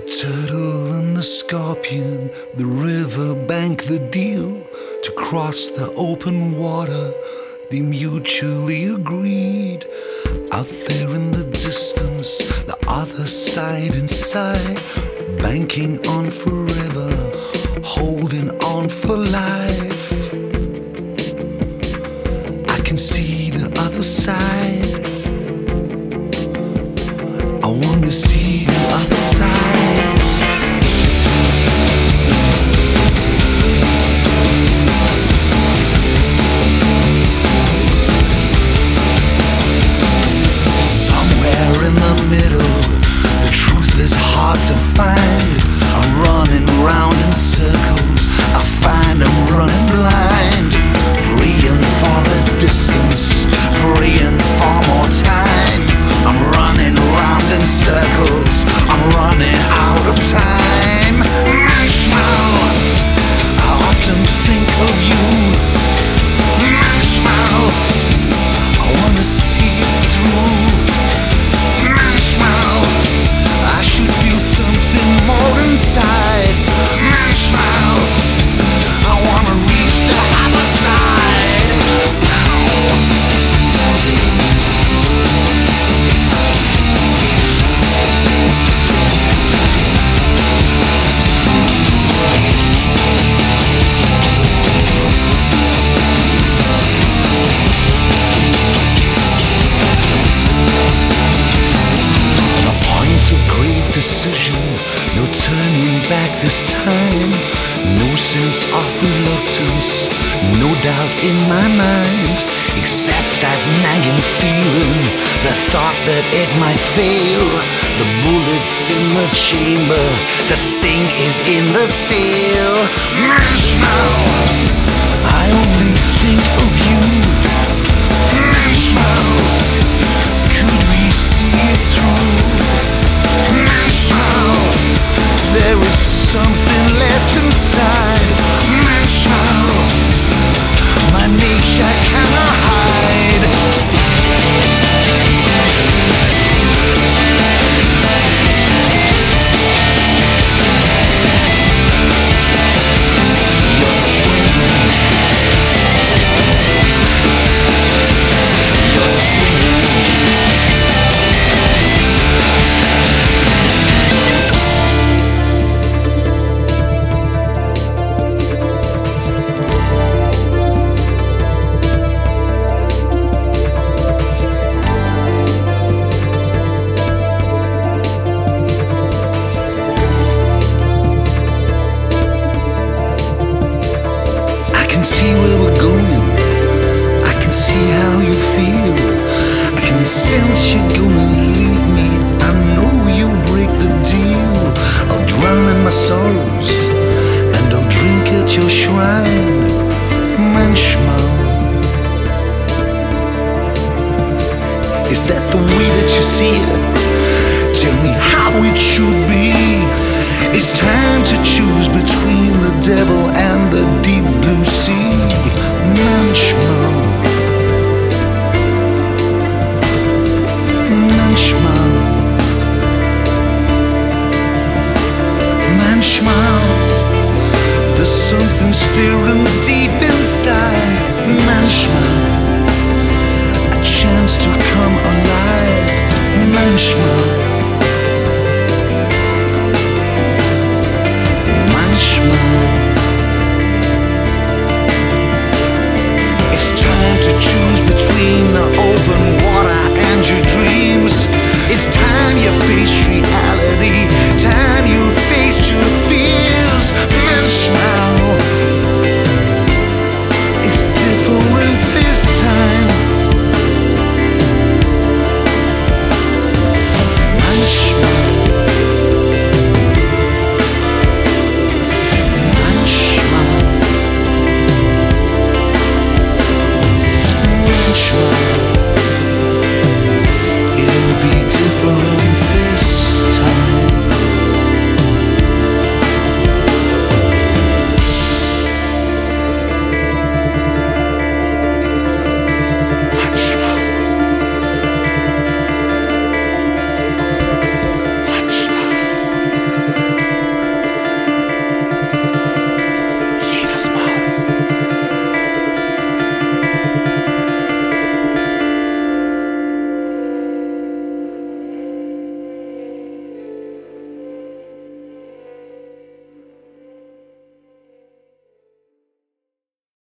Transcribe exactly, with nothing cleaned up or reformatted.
turtle and the scorpion, the river bank, the deal to cross the open water, they mutually agreed. Out there in the distance, the other side inside, banking on forever, holding on for life. I can see the other side, I want to see the other side. Somewhere in the middle, the truth is hard to find. I'm running round in circles, I find I'm running blind. Praying for the distance, praying for more time. I'm running round in circles, I'm running out of time. Marshmallow, I often think of you. Marshmallow, I wanna see it through. Marshmallow, I should feel something more inside. Marshmallow, I wanna reach the other side. Decision, no turning back this time. No sense of reluctance, no doubt in my mind, except that nagging feeling, the thought that it might fail. The bullet's in the chamber, the sting is in the tail. Marshmallow, I only think of you. Marshmallow, could we see it through? Marshmallow, there is something left inside. Marshmallow, my nature cannot hide. You're swinging, you're swinging. I can see where we're going, I can see how you feel, I can sense you're gonna leave me, I know you'll break the deal. I'll drown in my sorrows, and I'll drink at your shrine. Marshmallow, is that the way that you see it? Tell me how it should be. It's time to choose between the devil and the deep blue sea. Marshmallow, marshmallow, marshmallow. There's something stirring deep inside. Marshmallow, a chance to come alive. Marshmallow.